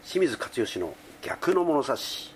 清水勝義の逆の物差し。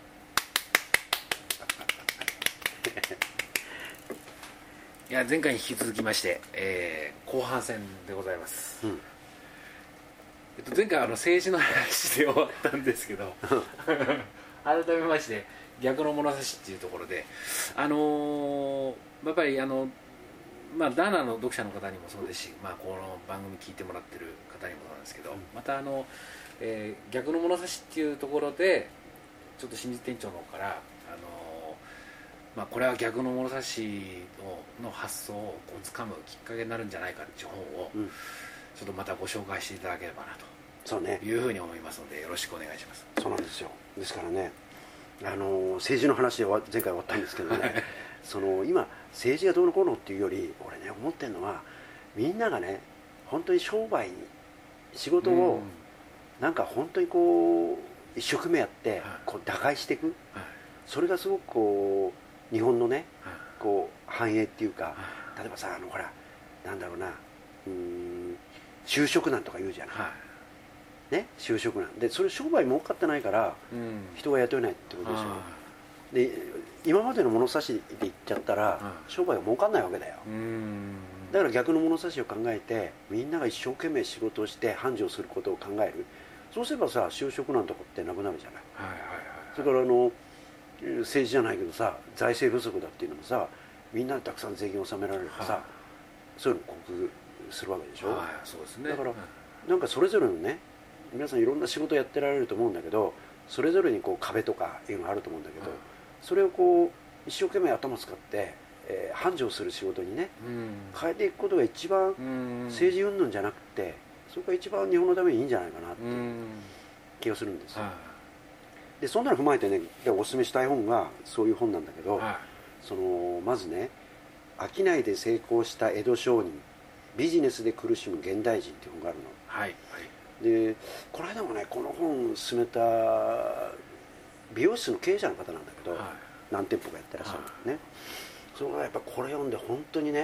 いや前回に引き続きまして、後半戦でございます、前回政治の話で終わったんですけど改めまして逆の物差しっていうところでやっぱりダーナの読者の方にもそうですし、この番組聞いてもらってる方にもそうなんですけど、また逆の物差しっていうところでちょっと清水店長の方からこれは逆の物差しの発想をつかむきっかけになるんじゃないかっていう本をちょっとまたご紹介していただければなというふうに思いますのでよろしくお願いします。 そうなんですよ。ですからね政治の話で前回終わったんですけどね今政治がどうのこうのっていうより俺ね思ってるのはみんながね本当に商売に仕事をなんか本当にこう一生懸命やってこう打開していく、それがすごくこう日本のねこう繁栄っていうか、例えばさほらなんだろうな就職難とか言うじゃない、ね、就職難でそれ商売儲かってないから人が雇えないってことでしょ。で今までの物差しで言っちゃったら商売が儲かんないわけだよ。だから逆の物差しを考えてみんなが一生懸命仕事をして繁盛することを考える。そうすればさ就職難とかってなくなるじゃない。それから政治じゃないけどさ財政不足だっていうのもさみんなでたくさん税金を納められればさ、そういうのを克服するわけでしょ。 そうですね。 だからなんかそれぞれのね皆さんいろんな仕事やってられると思うんだけどそれぞれにこう壁とかいうのがあると思うんだけど、それをこう一生懸命頭使って、繁盛する仕事にね、変えていくことが一番政治云々じゃなくてそれが一番日本のためにいいんじゃないかなっていう気がするんですよ。でそんなの踏まえてねおすすめしたい本がそういう本なんだけど、まずね商いで成功した江戸商人ビジネスで苦しむ現代人っていう本があるの。でこの間もねこの本勧めた美容室の経営者の方なんだけど、何店舗かやってらっしゃるんですね。それがやっぱこれ読んで本当にね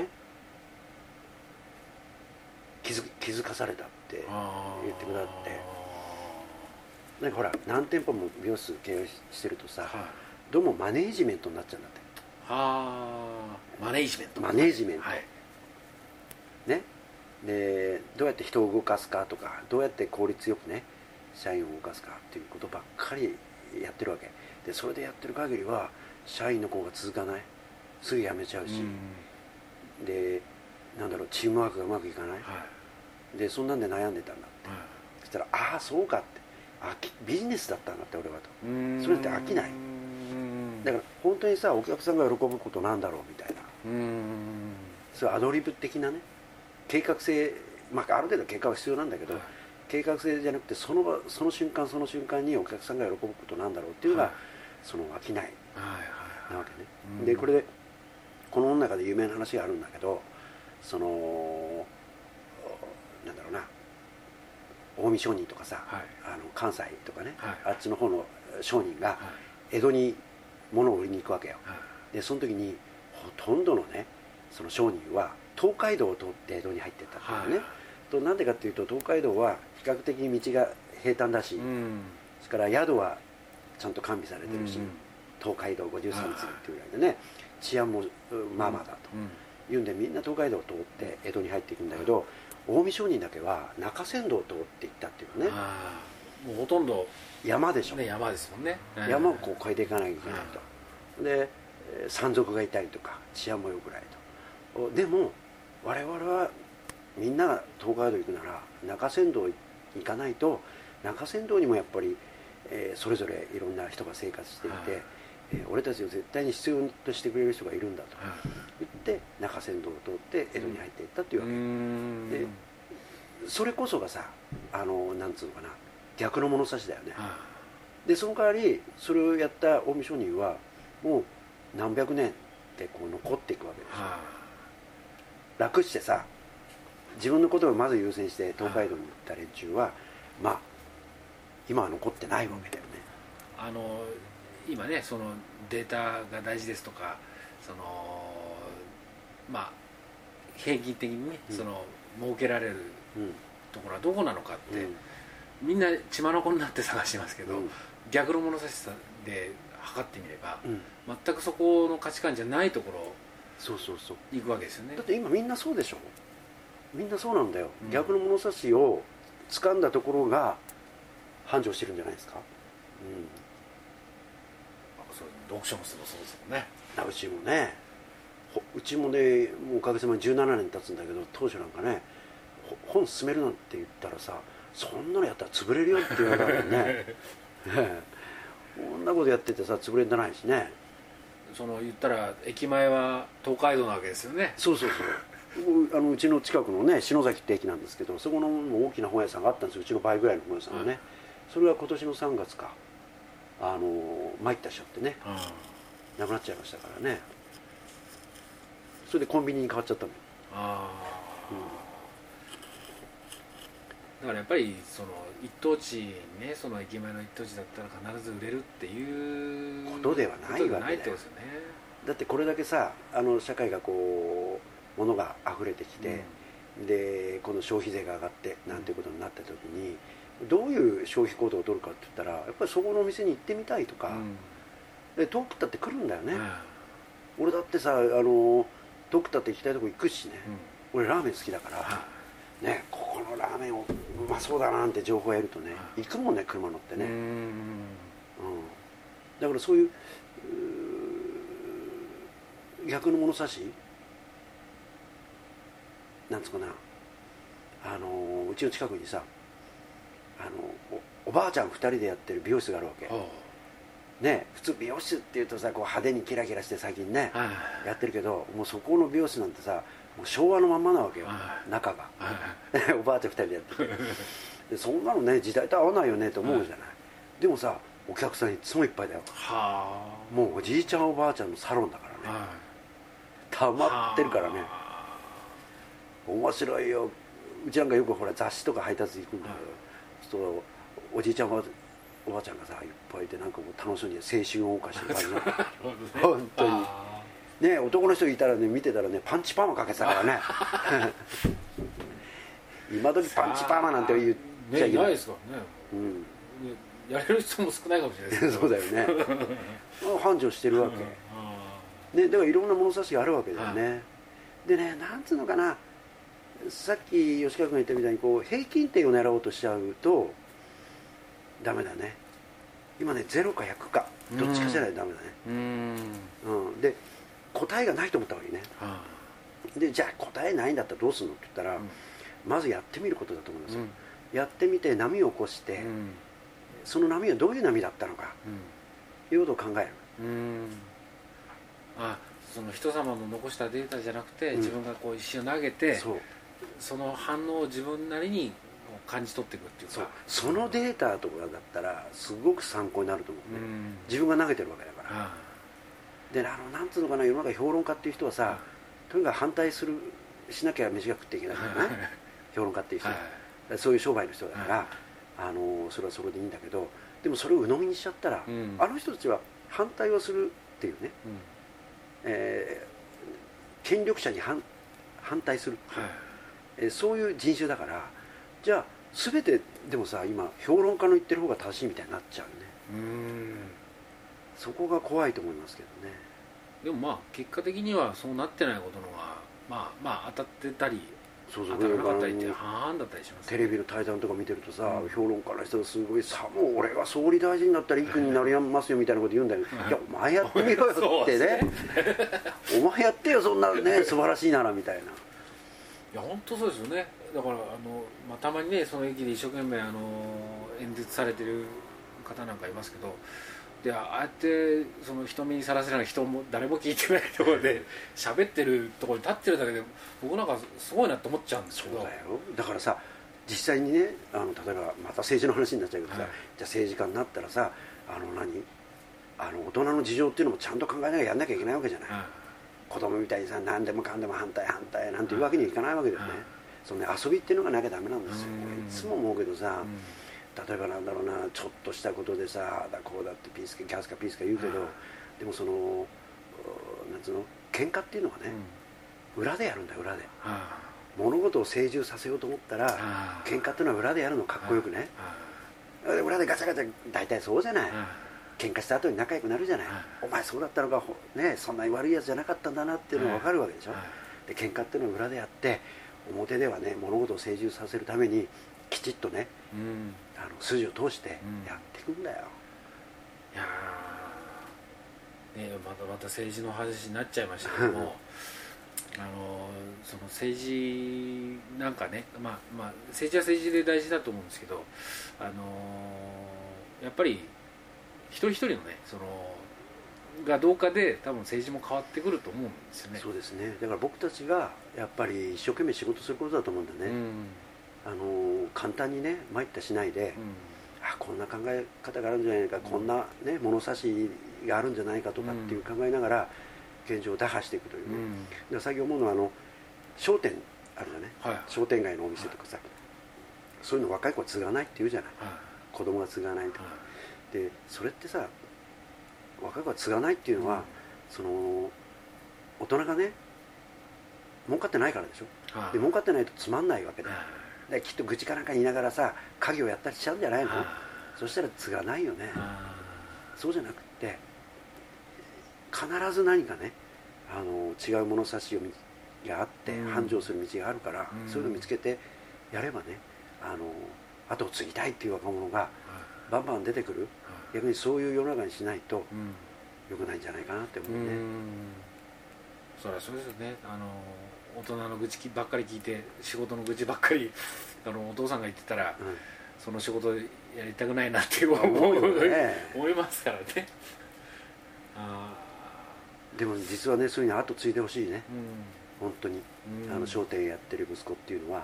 気づかされたって言ってくださって、なんかほら何店舗も美容室経営してるとさ、どうもマネージメントになっちゃうんだって。 マネージメントね。でどうやって人を動かすかとかどうやって効率よくね社員を動かすかっていうことばっかりやってるわけで、それでやってる限りは社員の子が続かない、すぐ辞めちゃうし、でなんだろうチームワークがうまくいかない、でそんなんで悩んでたんだって、そしたらああそうかって、ビジネスだったんだって俺はと、それって飽きない。だから本当にさお客さんが喜ぶことなんだろうみたいな、そういうアドリブ的なね計画性、ある程度計画は必要なんだけど、計画性じゃなくてその瞬間その瞬間にお客さんが喜ぶことなんだろうっていうのが、その商いなわけね。でこれでこの本の中で有名な話があるんだけど、なんだろうな近江商人とかさ、関西とかね、あっちの方の商人が江戸に物を売りに行くわけよ。でその時にほとんどのねその商人は東海道を通って江戸に入ってったっていうね、となんでかっていうと東海道は比較的に道が平坦だし、それから宿はちゃんと完備されてるし、東海道53次っていうぐらいでね治安もまあまあだというんで、みんな東海道を通って江戸に入っていくんだけど、近江商人だけは中山道を通っていったっていうね。 もうほとんど山でしょ、 山ですもんね。 山をこう越えていかなきゃいけないと。で山賊がいたりとか治安も良くないと。でも我々はみんなが東海道行くなら中山道行かないと、中山道にもやっぱり、それぞれいろんな人が生活していて、俺たちを絶対に必要としてくれる人がいるんだと言って中山道を通って江戸に入っていったっていうわけで、それこそがさなんつうのかな逆の物差しだよね。でその代わりそれをやった近江商人はもう何百年ってこう残っていくわけですよ。楽してさ自分のことをまず優先して東海道に行った連中は今は残ってないわけだよね。 今ねそのデータが大事ですとか平均的にね、儲けられるところはどこなのかって、 みんな血眼になって探してますけど、逆の物差しさで測ってみれば、全くそこの価値観じゃないところに行くわけですよね。 だって今みんなそうでしょ。みんなそうなんだよ、逆の物差しを掴んだところが繁盛してるんじゃないですか。 そう読書もそうですもんね。 うちもね、うちもね、もうおかげさまで17年経つんだけど、当初なんかね、本進めるなんて言ったらさ、そんなのやったら潰れるよって言われたからねこんなことやっててさ、潰れんじゃないしね。 言ったら駅前は東海道なわけですよね。 そううちの近くのね、篠崎って駅なんですけど、そこの大きな本屋さんがあったんですよ。うちの倍ぐらいの本屋さんがね、それが今年の3月か参ったしちゃってね、なくなっちゃいましたからね。それでコンビニに変わっちゃったの。 だからやっぱり一等地にね、駅前の一等地だったら必ず売れるっていうことではないわけだよ。だってこれだけさ、社会がこう物が溢れてきて、でこの消費税が上がってなんていうことになった時に、どういう消費行動を取るかって言ったら、やっぱりそこのお店に行ってみたいとか、で遠くったって来るんだよね。俺だってさ、遠くったって行きたいとこ行くしね、俺ラーメン好きだからね、ここのラーメンをうまそうだななんて情報を得るとね、行くもんね、車乗ってね。だからそういう逆の物差しなんつうかな、うちの近くにさ、おばあちゃん2人でやってる美容室があるわけね。普通美容室っていうとさ、こう派手にキラキラして最近ねやってるけど、もうそこの美容室なんてさ、もう昭和のまんまなわけよ、中がおばあちゃん2人でやっててで、そんなのね時代と合わないよねと思うじゃない。でもさ、お客さんいつもいっぱいだよ。もうおじいちゃんおばあちゃんのサロンだからね、たまってるからね、面白いよ。うちなんかよくほら雑誌とか配達行くんだけど、そうおじいちゃんおばあちゃんがさいっぱいいて、なんかもう楽しそうに青春を謳歌してる感じな本当にね。男の人いたらね、見てたらね、パンチパーマかけてたからね今時パンチパーマなんて言っちゃいけない、 ないですからね、やれる人も少ないかもしれないですそうだよね繁盛してるわけ、ね、だからいろんな物差しがあるわけだよね。でね、なんつうのかな、さっき吉川君が言ったみたいにこう平均点を狙おうとしちゃうとダメだね。今ね、0か100かどっちかじゃないとダメだね。で答えがないと思った方がいいね。でじゃあ答えないんだったらどうするのって言ったら、まずやってみることだと思いますよ。やってみて波を起こして、その波はどういう波だったのか、いうことを考える。 その人様の残したデータじゃなくて、自分がこう石を投げて、その反応を自分なりに感じ取っていくっていうか、 そのデータとかだったらすごく参考になると思うね。自分が投げてるわけだから。でなんつうのかな、世の中評論家っていう人はさ、とにかく反対しなきゃ飯が食っていけないからね評論家っていう人は、そういう商売の人だから、それはそれでいいんだけど、でもそれを鵜呑みにしちゃったら、あの人たちは反対をするっていうね、権力者に反対するっていう、そういう人種だから、じゃあ全てでもさ、今評論家の言ってる方が正しいみたいになっちゃうね。そこが怖いと思いますけどね。 でも結果的にはそうなってないことのが当たってたり当たらなかったりって半々だったりします、ね、 テレビの対談とか見てるとさ、評論家の人がすごいさ、もう俺が総理大臣になったらいい国になりますよみたいなこと言うんだけど、いやお前やってみろよってねお前やってよ、そんなね素晴らしいならみたいな。いや本当そうですよね。だからたまにね、その駅で一生懸命演説されてる方なんかいますけど、でああやってその人目にさらせない、人も誰も聞いてないところで喋ってるところに立ってるだけで、僕なんかすごいなって思っちゃうんですけど。 そうだよ。だからさ、実際にね、例えばまた政治の話になっちゃうけどさ、じゃあ政治家になったらさ、大人の事情っていうのもちゃんと考えながらやんなきゃいけないわけじゃない。子供みたいにさ、何でもかんでも反対なんていうわけにはいかないわけだよね。そのね、遊びっていうのがなきゃダメなんですよ。いつも思うけどさ、例えばなんだろうな、ちょっとしたことでさ、こうだってキャスかピースか言うけど、でもそのなんつうの、喧嘩っていうのはね、裏でやるんだよ、裏で。物事を成就させようと思ったら、喧嘩っていうのは裏でやるの、かっこよくね。 裏でガチャガチャ大体そうじゃない、喧嘩した後に仲良くなるじゃない、お前そうだったのか、ね、そんなに悪いやつじゃなかったんだなっていうのが分かるわけでしょ、で喧嘩っていうのを裏でやって表ではね物事を成就させるためにきちっとね、筋を通してやっていくんだよ、 いやね、また政治の話になっちゃいましたけどもその政治なんかね、政治は政治で大事だと思うんですけど、やっぱり一人一人のねがどうかで多分政治も変わってくると思うんですよね。 そうですね。だから僕たちがやっぱり一生懸命仕事することだと思うんだね、簡単にね参ったしないで、こんな考え方があるんじゃないか、こんな、ね、物差しがあるんじゃないかとかっていう考えながら現状を打破していくというね、で最近思うのは商店あるじゃね、商店街のお店とかさ、そういうの若い子は継がないって言うじゃない、子供が継がないとか、でそれってさ若い子は継がないっていうのは、その大人がね儲かってないからでしょ、で儲かってないとつまんないわけだよ、できっと愚痴かなんか言いながらさ家業やったりしちゃうんじゃないの、そしたら継がないよね、そうじゃなくって必ず何かね違う物差しがあって繁盛する道があるから、そういうのを見つけてやればね後を継ぎたいっていう若者がバンバン出てくる、逆にそういう世の中にしないと良くないんじゃないかなって思うね。 そりゃそうですよね。大人の愚痴ばっかり聞いて仕事の愚痴ばっかりお父さんが言ってたら、その仕事やりたくないなって思いますからね。 でも実はねそういうの後継いでほしいね、本当に商店やってる息子っていうのは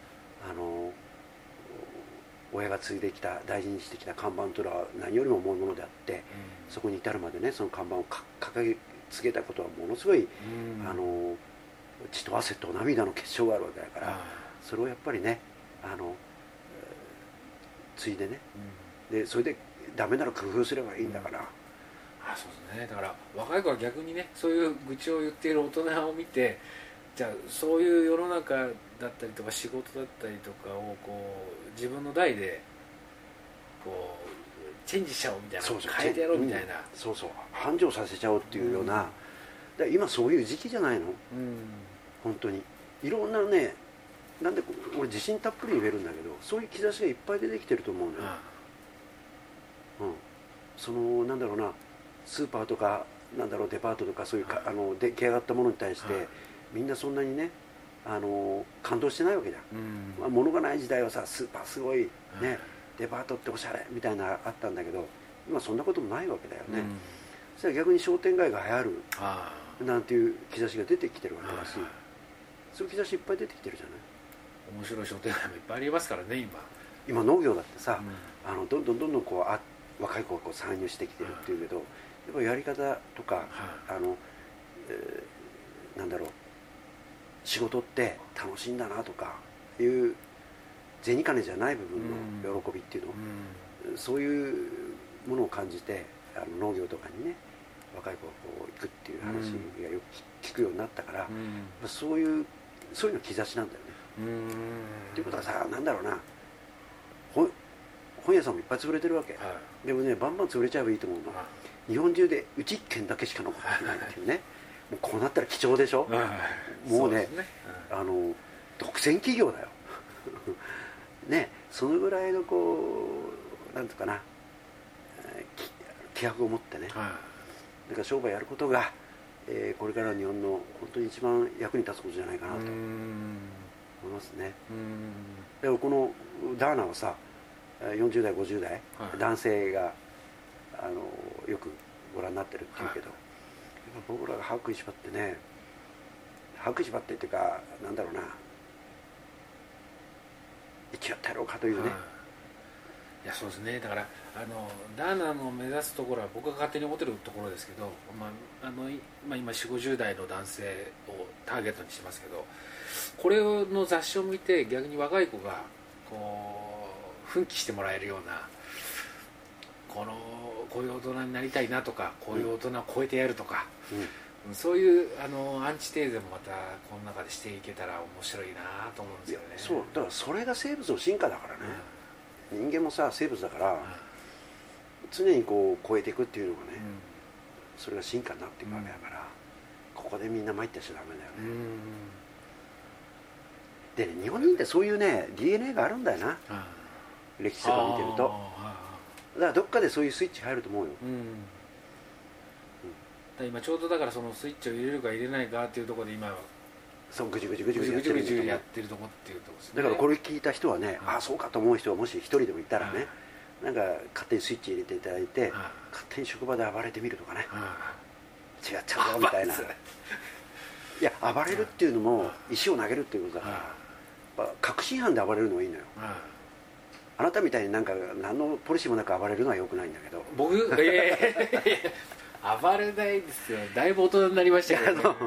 親が継いできた大事にしてきた看板というのは何よりも重いものであって、そこに至るまでねその看板を掲げつけたことはものすごい、血と汗と涙の結晶があるわけだから、それをやっぱりね継いでね、でそれでダメなら工夫すればいいんだから、 そうですね。だから若い子は逆にねそういう愚痴を言っている大人を見て、じゃあそういう世の中だったりとか仕事だったりとかを自分の代でチェンジしちゃおうみたいな、変えてやろうみたいな、 そう繁盛させちゃおうっていうような、今そういう時期じゃないの、本当にいろんなね、なんで俺自信たっぷり言えるんだけど、そういう兆しがいっぱい出てきてると思うのよ、なんだろうな、スーパーとかなんだろうデパートとかそういう出来上がったものに対して、みんなそんなにね感動してないわけじゃん、物がない時代はさスーパーすごいね、デパートっておしゃれみたいなあったんだけど、今そんなこともないわけだよね、そしたら逆に商店街が流行るなんていう兆しが出てきてるわけだし、そういう兆しいっぱい出てきてるじゃない。 面白い商店街もいっぱいありますからね今農業だってさ、どんどん若い子が参入してきてるっていうけど、やっぱりやり方とか、なんだろう、仕事って楽しいんだなとかいう銭金じゃない部分の喜びっていうの、そういうものを感じて農業とかにね若い子が行くっていう話がよく聞くようになったから、そういうの兆しなんだよね。っていうことはさ、なんだろうな、本屋さんもいっぱい潰れてるわけ、でもねバンバン潰れちゃえばいいと思うの、日本中でうち1軒だけしか残ってないっていうねもうこうなったら貴重でしょ、もうね、独占企業だよね、そのぐらいのなんていうかな、気迫を持ってね、だから商売やることが、これからの日本の本当に一番役に立つことじゃないかなと思いますね。でもこのダーナはさ40代50代、男性がよくご覧になってるっていうけど、僕らが歯食いしばってね、歯食いしばってっていうか、なんだろうな、生きよってやろうかというね、 いやそうですね。だからダーナの目指すところは僕が勝手に思ってるところですけど、今4、50代の男性をターゲットにしてますけど、これの雑誌を見て逆に若い子が奮起してもらえるような、こういう大人になりたいなとか、こういう大人を超えてやるとか、そういうアンチテーゼもまたこの中でしていけたら面白いなと思うんですよね。 そうだからそれが生物の進化だからね、 人間もさ生物だから、常にこう超えていくっていうのがね、それが進化になっていくわけだから、ここでみんな参ってしちゃダメだよね、でね、日本人ってそういうね DNA があるんだよな、歴史とか見てると。だからどっかでそういうスイッチ入ると思うよ、 今ちょうどだからそのスイッチを入れるか入れないかっていうところで今そうぐじゅぐじゅやってるとこっていうとこですね。 だからこれ聞いた人はね、ああそうかと思う人はもし一人でもいたらね、なんか勝手にスイッチ入れていただいて、勝手に職場で暴れてみるとかね、違っちゃうぞみたいな。いや暴れるっていうのも石を投げるっていうことだから、やっぱ確信犯で暴れるのがいいのよ。あなたみたいになんか何のポリシーもなく暴れるのは良くないんだけど。 僕暴れないですよ。だいぶ大人になりましたけど、ね、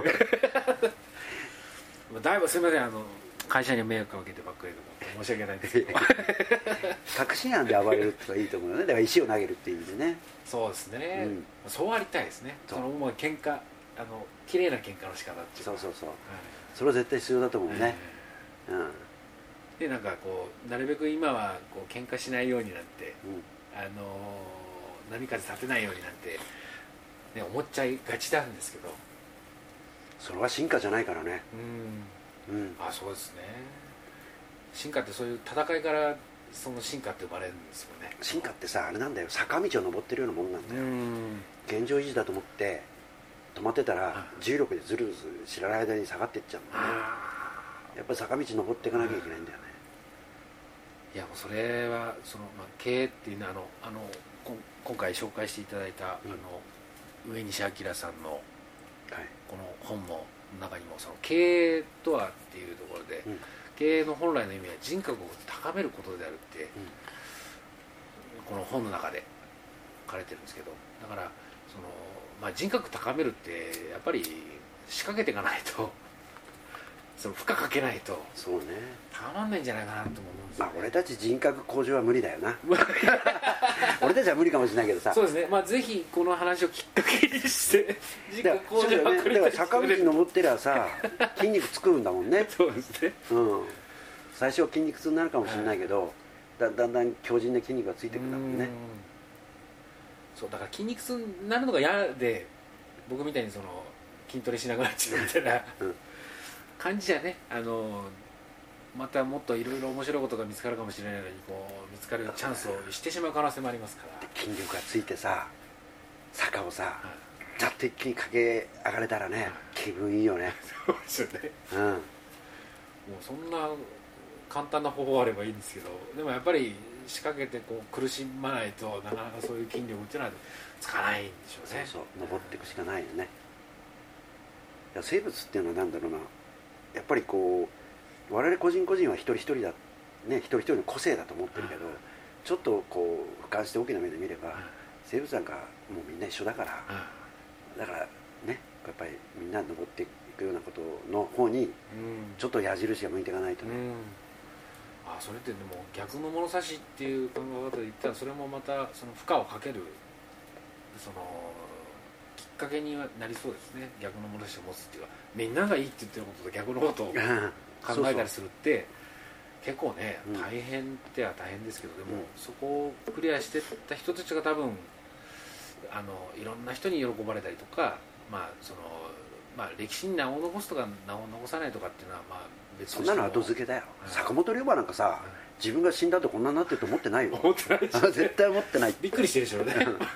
だいぶすみません、会社に迷惑をかけてばっかりで申し訳ないんですけど確信犯で暴れるってのがいいと思うよね。だから石を投げるっていう意味でね。 そうですね、そうありたいですね。そのもう喧嘩綺麗な喧嘩の仕方っていうか、 そう、それは絶対必要だと思うね、 でなんかこうなるべく今はこう喧嘩しないようになって、波風立てないようになって、ね、思っちゃいがちなんですけど、 それは進化じゃないからね。 あ、そうですね。進化ってそういう戦いからその進化って生まれるんですよね。 進化ってさあれなんだよ、坂道を登ってるようなもんなんだよ。現状維持だと思って止まってたら重力でずるずる知らない間に下がっていっちゃうんだよね。やっぱり坂道登っていかなきゃいけないんだよね。 いやもうそれはその、経営っていうのは今回紹介していただいた、上西明さんのこの本の中にもその経営とはっていうところで、経営の本来の意味は人格を高めることであるって、この本の中で書かれてるんですけど、だからその、人格高めるってやっぱり仕掛けていかないとその負荷かけないとそうねたまんないんじゃないかなと思うんですよ、ね。 俺たち人格向上は無理だよな俺たちは無理かもしれないけどさ。 そうですね、ぜひこの話をきっかけにして人格向上はだから坂道登ってりゃさ筋肉つくんだもんね。 そうですね、 最初は筋肉痛になるかもしれないけど、だんだん強靭な筋肉がついてくるんだもんね。 そうだから筋肉痛になるのが嫌で、僕みたいにその筋トレしなくなっちゃうみたいな、感じじゃね、またもっといろいろ面白いことが見つかるかもしれないのに、こう見つかるチャンスをしてしまう可能性もありますから。 筋力がついてさ坂をさざっと一気に駆け上がれたらね、気分いいよね。 そうですよね、もうそんな簡単な方法あればいいんですけど、でもやっぱり仕掛けてこう苦しまないとなかなかそういう筋力っていうのはつかないんでしょうね。 そう登っていくしかないよね。いや生物っていうのはなんだろうな、やっぱりこう我々個人個人は一人一人だね、一人一人の個性だと思ってるけど、ちょっとこう俯瞰して大きな目で見れば、生物なんかもうみんな一緒だから、だからねやっぱりみんな登っていくようなことの方にちょっと矢印が向いていかないとね。 それってでも逆の物差しっていう考え方で言ったら、それもまたその負荷をかけるそのきっかけにはなりそうですね。逆の物差しを持つっていうか、みんながいいって言ってることと逆のことを考えたりするって結構ね、大変っては大変ですけど、でもそこをクリアしていった人たちが多分いろんな人に喜ばれたりとか、歴史に名を残すとか名を残さないとかっていうのは別そんなの後付けだよ。坂本龍馬なんかさ、自分が死んだとこんなになってると思ってないよ。 思ってないでしょ、ね、 絶対思ってない。 びっくりしてるでしょうね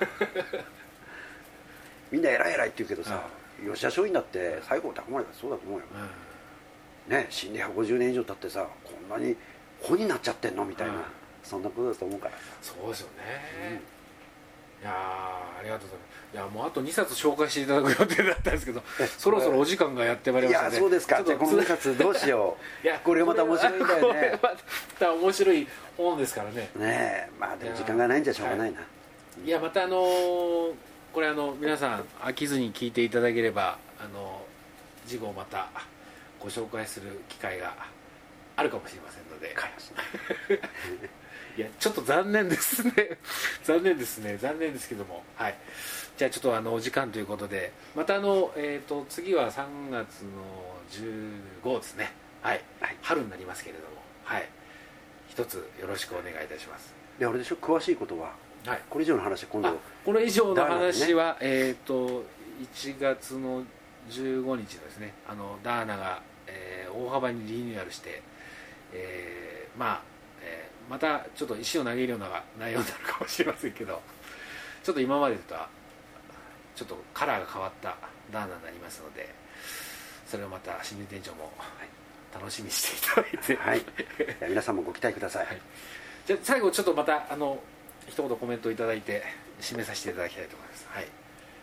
みんな偉い偉いって言うけどさ、吉田松陰だって西郷隆盛だってそうだと思うよ、ね、死んで150年以上経ってさ、こんなに本になっちゃってんのみたいな、そんなことだと思うからさ。 そうですよね、いやありがとうございます。いやもうあと2冊紹介していただく予定だったんですけど、そろそろお時間がやってまいりましたね。 いやそうですか。じゃあこの2冊どうしよう。いやこれまた面白いんだよね。 これまた面白い本ですからね。 ねえ、でも時間がないんじゃしょうがないな。 いやまたこれ皆さん飽きずに聞いていただければ次号またご紹介する機会があるかもしれませんので。いやちょっと残念ですね残念ですけども、はい、じゃあちょっとお時間ということで、また次は3月の15ですね、はい、春になりますけれども、はい、一つよろしくお願いいたします。 であれでしょ、詳しいことは、はい、これ以上の話は今度、 これ以上の話は、ね、1月の15日ですね、ダーナが、大幅にリニューアルして、またちょっと石を投げるような内容になるかもしれませんけど、ちょっと今までとはちょっとカラーが変わったダーナになりますので、それをまた清水店長も楽しみにしていただいて、 はい、皆さんもご期待ください、はい、 じゃあ最後ちょっとまた一言コメントいただいて締めさせていただきたいと思います。はい、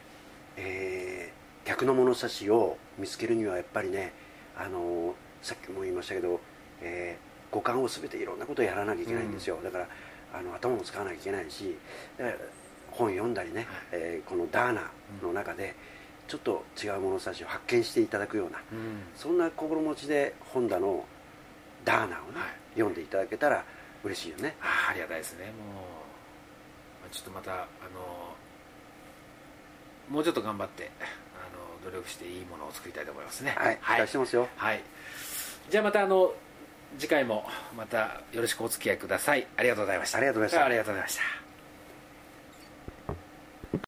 客の物差しを見つけるにはやっぱりね、さっきも言いましたけど、五感を全ていろんなことをやらなきゃいけないんですよ、だから頭も使わなきゃいけないし、本読んだりね、このダーナの中でちょっと違う物差しを発見していただくような、そんな心持ちでホンダのダーナをね、読んでいただけたら嬉しいよね。 ありがたいですね。もうちょっとまたもうちょっと頑張って努力していいものを作りたいと思いますね。 はい、期待してますよ。 はい、じゃあまた次回もまたよろしくお付き合いください。ありがとうございました。 ありがとうございました。 ありがとうございました。